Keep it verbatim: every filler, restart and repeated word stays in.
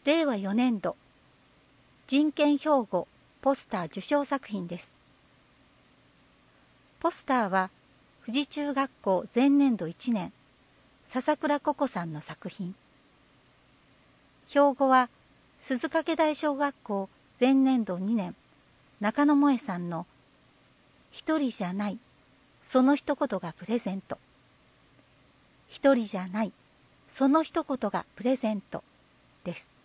れいわよねんど人権標語ポスター受賞作品です。ポスターは富士中学校前年度いちねん笹倉ココさんの作品。標語は鈴掛台小学校前年度にねん中野萌さんの一人じゃないその一言がプレゼント。一人じゃないその一言がプレゼントです。